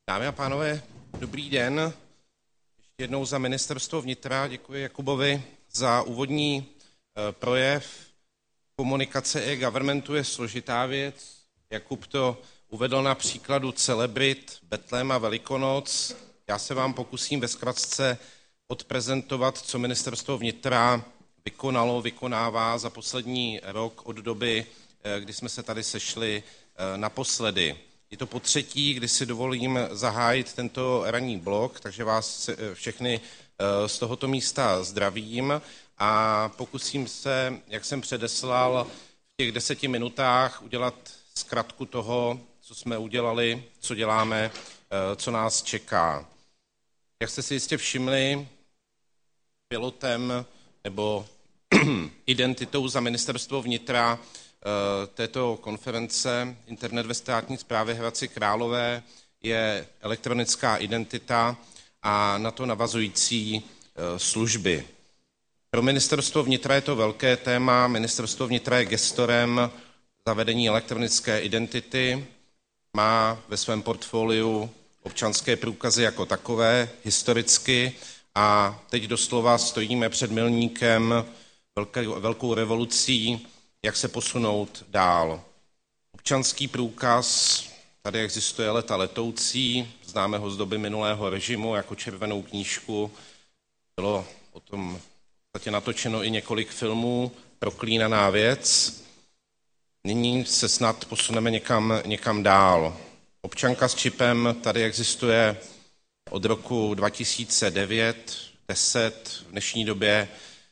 Dámy a pánové, dobrý den. Ještě jednou za Ministerstvo vnitra děkuji Jakubovi za úvodní projev. Komunikace e-governmentu je složitá věc. Jakub to uvedl na příkladu celebrit Betlém a Velikonoc. Já se vám pokusím ve zkratce odprezentovat, co Ministerstvo vnitra vykonává za poslední rok od doby, kdy jsme se tady sešli naposledy. Je to potřetí, kdy si dovolím zahájit tento ranní blok, takže vás všechny z tohoto místa zdravím a pokusím se, jak jsem předeslal, v těch 10 minutách udělat zkratku toho, co jsme udělali, co děláme, co nás čeká. Jak jste si jistě všimli, pilotem nebo identitou za Ministerstvo vnitra této konference Internet ve státní správě Hradci Králové je elektronická identita a na to navazující služby. Pro Ministerstvo vnitra je to velké téma. Ministerstvo vnitra je gestorem zavedení elektronické identity, má ve svém portfoliu občanské průkazy jako takové historicky a teď doslova stojíme před milníkem, velkou revolucí, jak se posunout dál. Občanský průkaz, tady existuje leta letoucí, známe ho z doby minulého režimu jako červenou knížku. Bylo o tom v podstatě natočeno i několik filmů, proklínaná věc. Nyní se snad posuneme někam dál. Občanka s čipem tady existuje od roku 2009, 10, v dnešní době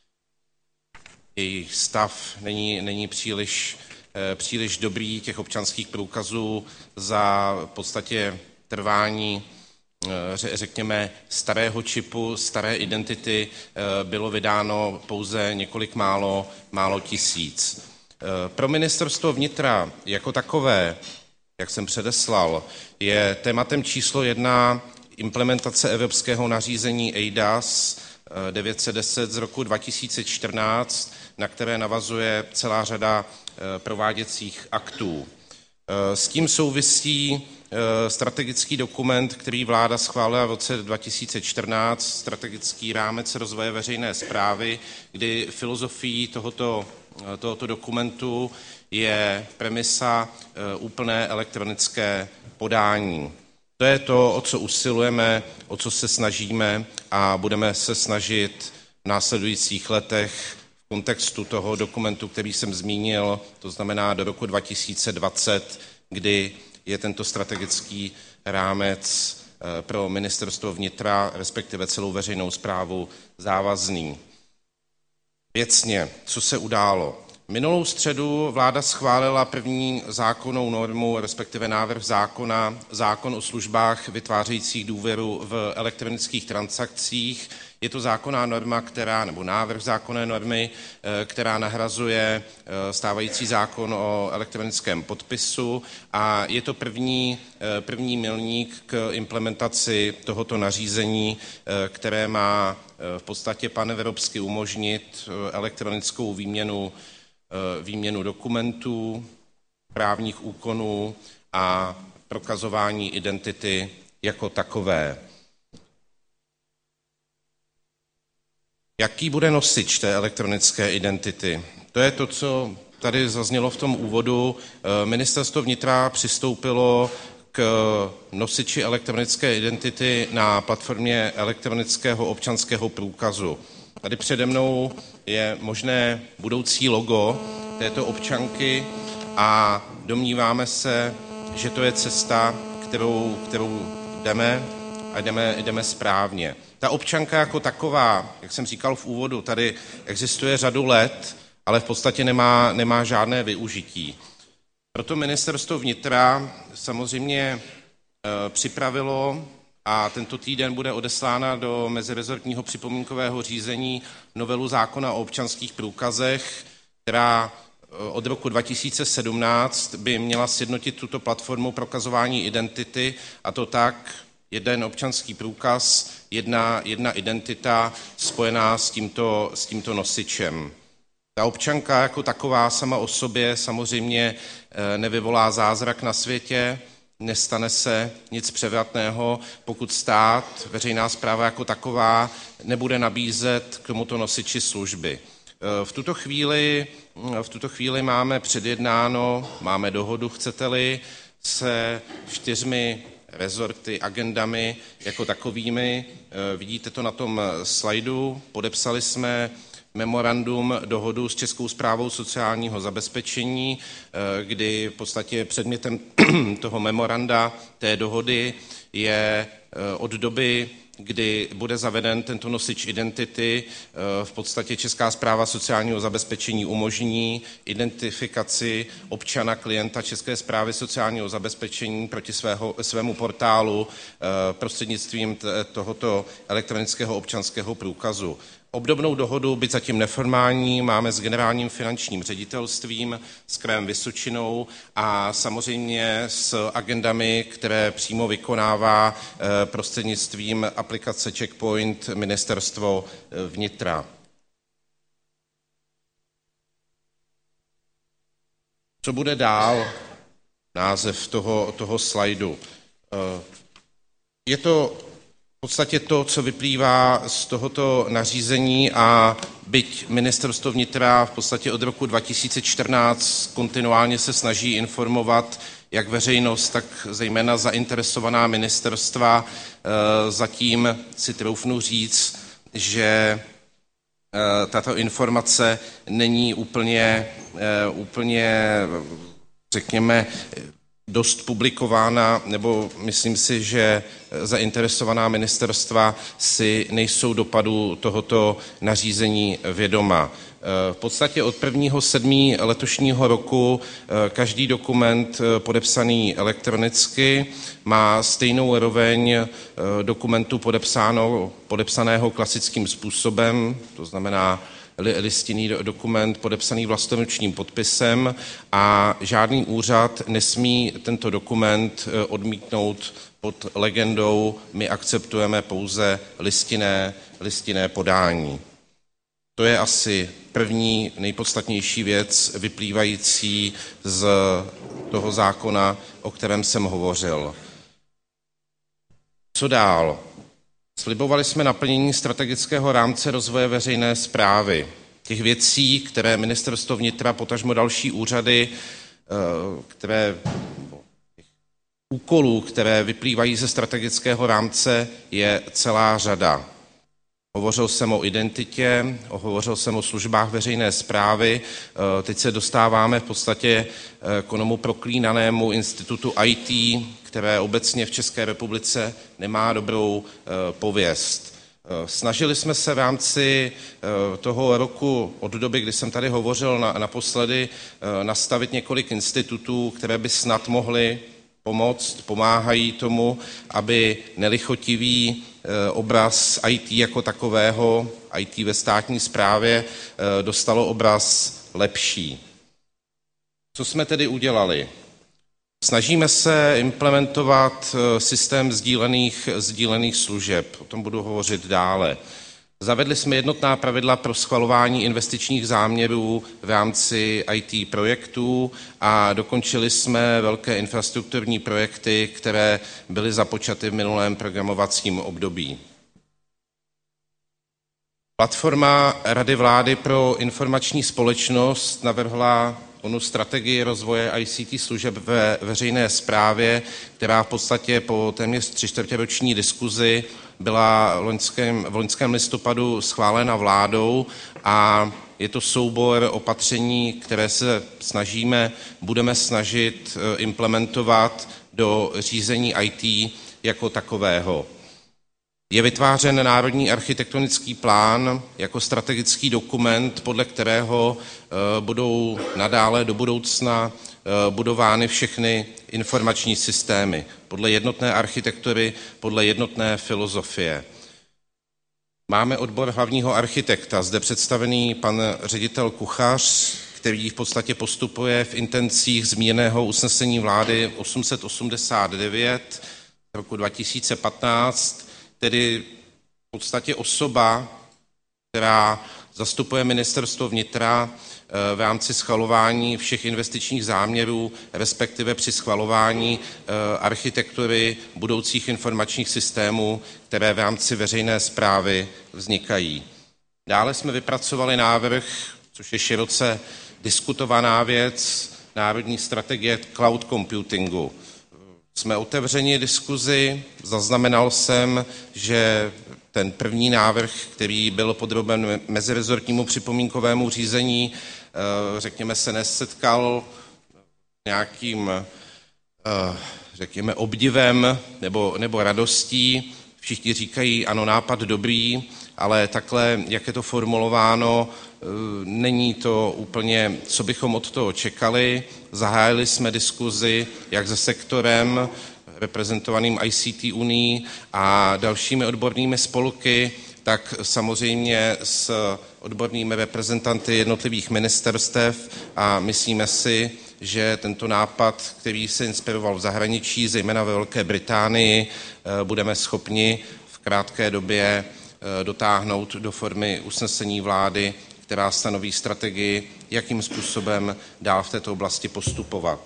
její stav není příliš dobrý, těch občanských průkazů za v podstatě trvání, řekněme, starého čipu, staré identity bylo vydáno pouze několik málo tisíc. Pro Ministerstvo vnitra jako takové, jak jsem předeslal, je tématem číslo 1 implementace evropského nařízení eIDAS 910 z roku 2014, na které navazuje celá řada prováděcích aktů. S tím souvisí strategický dokument, který vláda schválila v roce 2014, strategický rámec rozvoje veřejné správy, kdy filozofií tohoto dokumentu je premisa úplné elektronické podání. To je to, o co usilujeme, o co se snažíme a budeme se snažit v následujících letech v kontextu toho dokumentu, který jsem zmínil, to znamená do roku 2020, kdy je tento strategický rámec pro Ministerstvo vnitra, respektive celou veřejnou správu, závazný. Věcně, co se událo? Minulou středu vláda schválila první zákonnou normu, respektive návrh zákon o službách vytvářejících důvěru v elektronických transakcích. Je to zákonná norma, nebo návrh zákonné normy, která nahrazuje stávající zákon o elektronickém podpisu a je to první milník k implementaci tohoto nařízení, které má v podstatě panevropsky umožnit elektronickou výměnu dokumentů, právních úkonů a prokazování identity jako takové. Jaký bude nosič té elektronické identity? To je to, co tady zaznělo v tom úvodu. Ministerstvo vnitra přistoupilo k nosiči elektronické identity na platformě elektronického občanského průkazu. Tady přede mnou je možné budoucí logo této občanky a domníváme se, že to je cesta, kterou jdeme a jdeme správně. Ta občanka jako taková, jak jsem říkal v úvodu, tady existuje řadu let, ale v podstatě nemá žádné využití. Proto Ministerstvo vnitra samozřejmě připravilo a tento týden bude odeslána do mezirezortního připomínkového řízení novelu zákona o občanských průkazech, která od roku 2017 by měla sjednotit tuto platformu prokazování identity, a to tak, jeden občanský průkaz, jedna identita spojená s tímto nosičem. Ta občanka jako taková sama o sobě samozřejmě nevyvolá zázrak na světě, nestane se nic převratného, pokud stát, veřejná správa jako taková, nebude nabízet k tomuto nosiči služby. V tuto chvíli máme předjednáno, máme dohodu, chcete-li, se 4 rezorty, agendami jako takovými. Vidíte to na tom slajdu. Podepsali jsme memorandum, dohodu s Českou správou sociálního zabezpečení, kdy v podstatě předmětem toho memoranda, té dohody, je od doby, kdy bude zaveden tento nosič identity, v podstatě Česká správa sociálního zabezpečení umožní identifikaci občana, klienta České správy sociálního zabezpečení proti svému portálu prostřednictvím tohoto elektronického občanského průkazu. Obdobnou dohodu, byť zatím neformální, máme s Generálním finančním ředitelstvím, s krajem Vysočinou a samozřejmě s agendami, které přímo vykonává prostřednictvím aplikace Checkpoint Ministerstvo vnitra. Co bude dál? Název toho slajdu. Je to v podstatě to, co vyplývá z tohoto nařízení a byť Ministerstvo vnitra v podstatě od roku 2014 kontinuálně se snaží informovat jak veřejnost, tak zejména zainteresovaná ministerstva, zatím si troufnu říct, že tato informace není úplně řekněme, dost publikována, nebo myslím si, že zainteresovaná ministerstva si nejsou dopadu tohoto nařízení vědoma. V podstatě od 1.7. letošního roku každý dokument podepsaný elektronicky má stejnou roveň dokumentu podepsaného klasickým způsobem, to znamená listinný dokument podepsaný vlastnoručním podpisem a žádný úřad nesmí tento dokument odmítnout pod legendou my akceptujeme pouze listinné podání. To je asi první nejpodstatnější věc vyplývající z toho zákona, o kterém jsem hovořil. Co dál? Slibovali jsme naplnění strategického rámce rozvoje veřejné správy. Těch věcí, které Ministerstvo vnitra, potažmo další úřady, úkolů, které vyplývají ze strategického rámce, je celá řada. Hovořil jsem o identitě, hovořil jsem o službách veřejné správy, teď se dostáváme v podstatě k onomu proklínanému institutu IT, které obecně v České republice nemá dobrou pověst. Snažili jsme se v rámci toho roku od doby, kdy jsem tady hovořil naposledy, nastavit několik institutů, které by snad mohly pomoct, pomáhají tomu, aby nelichotivý obraz IT jako takového, IT ve státní správě, dostalo obraz lepší. Co jsme tedy udělali? Snažíme se implementovat systém sdílených služeb, o tom budu hovořit dále. Zavedli jsme jednotná pravidla pro schvalování investičních záměrů v rámci IT projektů a dokončili jsme velké infrastrukturní projekty, které byly započaty v minulém programovacím období. Platforma Rady vlády pro informační společnost navrhla onu strategii rozvoje ICT služeb ve veřejné správě, která v podstatě po téměř 3čtvrtěroční diskuzi byla v loňském listopadu schválena vládou a je to soubor opatření, které se budeme snažit implementovat do řízení IT jako takového. Je vytvářen Národní architektonický plán jako strategický dokument, podle kterého budou nadále do budoucna budovány všechny informační systémy podle jednotné architektury, podle jednotné filozofie. Máme odbor hlavního architekta, zde představený pan ředitel Kuchař, který v podstatě postupuje v intencích zmíněného usnesení vlády 889 roku 2015, tedy v podstatě osoba, která zastupuje Ministerstvo vnitra v rámci schvalování všech investičních záměrů, respektive při schvalování architektury budoucích informačních systémů, které v rámci veřejné správy vznikají. Dále jsme vypracovali návrh, což je široce diskutovaná věc, Národní strategie cloud computingu. Jsme otevřeni diskuzi, zaznamenal jsem, že ten první návrh, který byl podroben mezirezortnímu připomínkovému řízení, řekněme, se nesetkal nějakým, řekněme, obdivem nebo radostí. Všichni říkají, ano, nápad dobrý, ale takhle, jak je to formulováno, není to úplně, co bychom od toho čekali. Zahájili jsme diskuzi jak se sektorem, reprezentovaným ICT Unii a dalšími odbornými spolky, tak samozřejmě s odbornými reprezentanty jednotlivých ministerstev a myslíme si, že tento nápad, který se inspiroval v zahraničí, zejména ve Velké Británii, budeme schopni v krátké době dotáhnout do formy usnesení vlády, která stanoví strategii, jakým způsobem dál v této oblasti postupovat.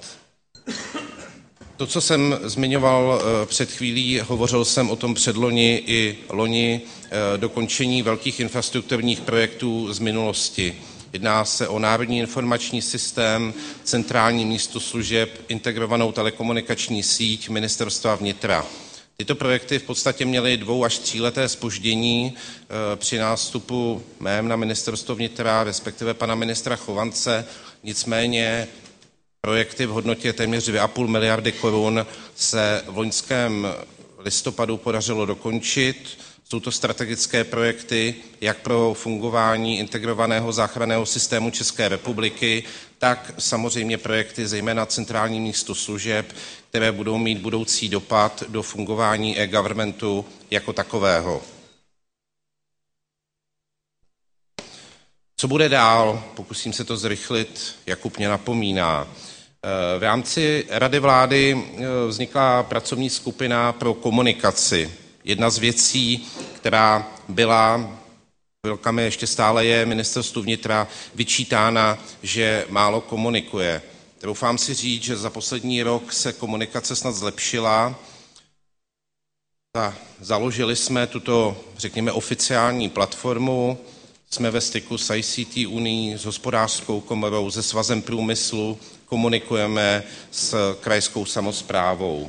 To, co jsem zmiňoval před chvílí, hovořil jsem o tom předloni i loni, dokončení velkých infrastrukturních projektů z minulosti. Jedná se o Národní informační systém, centrální místo služeb, integrovanou telekomunikační síť Ministerstva vnitra. Tyto projekty v podstatě měly 2- až 3leté zpoždění při nástupu mém na Ministerstvo vnitra, respektive pana ministra Chovance. Nicméně projekty v hodnotě téměř 2,5 miliardy korun se v loňském listopadu podařilo dokončit. Jsou to strategické projekty jak pro fungování integrovaného záchranného systému České republiky, tak samozřejmě projekty zejména centrální místo služeb, které budou mít budoucí dopad do fungování e-governmentu jako takového. Co bude dál? Pokusím se to zrychlit, Jakub mě napomíná. V rámci Rady vlády vznikla pracovní skupina pro komunikaci. Jedna z věcí, která byla, chvilkami ještě stále je Ministerstvu vnitra vyčítána, že málo komunikuje. Doufám si říct, že za poslední rok se komunikace snad zlepšila. Založili jsme tuto, řekněme, oficiální platformu. Jsme ve styku s ICT Unii, s hospodářskou komorou, se Svazem průmyslu, komunikujeme s krajskou samosprávou.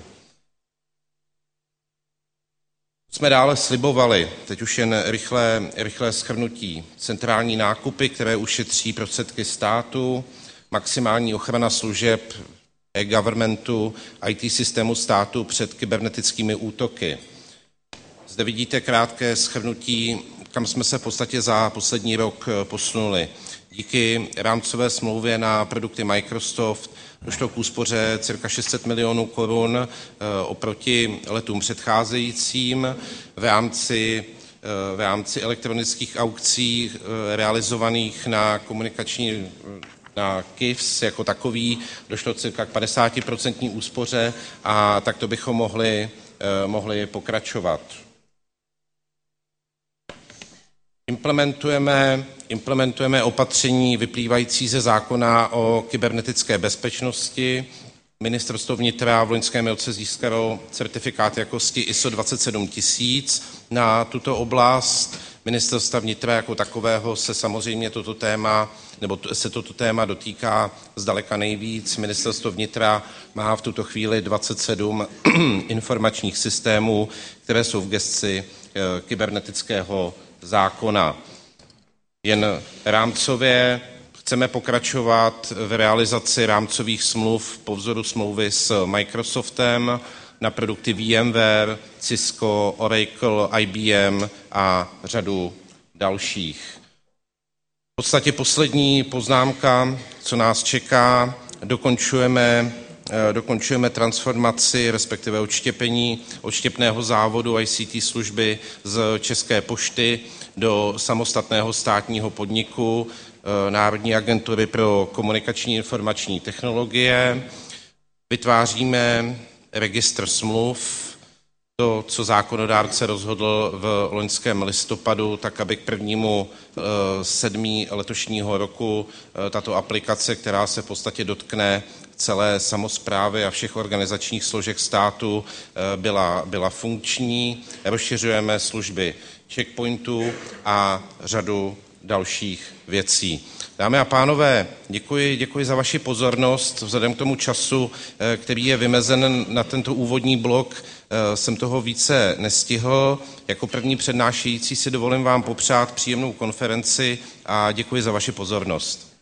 Jsme dále slibovali, teď už jen rychlé shrnutí, centrální nákupy, které ušetří prostředky státu, maximální ochrana služeb e-governmentu, IT systému státu před kybernetickými útoky. Zde vidíte krátké shrnutí, kam jsme se v podstatě za poslední rok posunuli. Díky rámcové smlouvě na produkty Microsoft došlo k úspoře cirka 600 milionů korun oproti letům předcházejícím v rámci elektronických aukcí realizovaných na KIFS jako takový došlo cirka k 50% úspoře a takto bychom mohli pokračovat. Implementujeme opatření vyplývající ze zákona o kybernetické bezpečnosti. Ministerstvo vnitra v loňském roce získalo certifikát jakosti ISO 27000 na tuto oblast. Ministerstva vnitra jako takového se samozřejmě toto téma dotýká zdaleka nejvíc. Ministerstvo vnitra má v tuto chvíli 27 informačních systémů, které jsou v gesci kybernetického zákona. Jen rámcově chceme pokračovat v realizaci rámcových smluv po vzoru smlouvy s Microsoftem na produkty VMware, Cisco, Oracle, IBM a řadu dalších. V podstatě poslední poznámka, co nás čeká, dokončujeme transformaci, respektive odštěpného závodu ICT služby z České pošty do samostatného státního podniku Národní agentury pro komunikační informační technologie. Vytváříme registr smluv. to, co zákonodárce rozhodl v loňském listopadu, tak aby k 1.7. letošního roku tato aplikace, která se v podstatě dotkne celé samosprávy a všech organizačních složek státu, byla funkční. Rozšiřujeme služby checkpointů a řadu dalších věcí. Dámy a pánové, děkuji za vaši pozornost. Vzhledem k tomu času, který je vymezen na tento úvodní blok, jsem toho více nestihl. Jako první přednášející si dovolím vám popřát příjemnou konferenci a děkuji za vaši pozornost.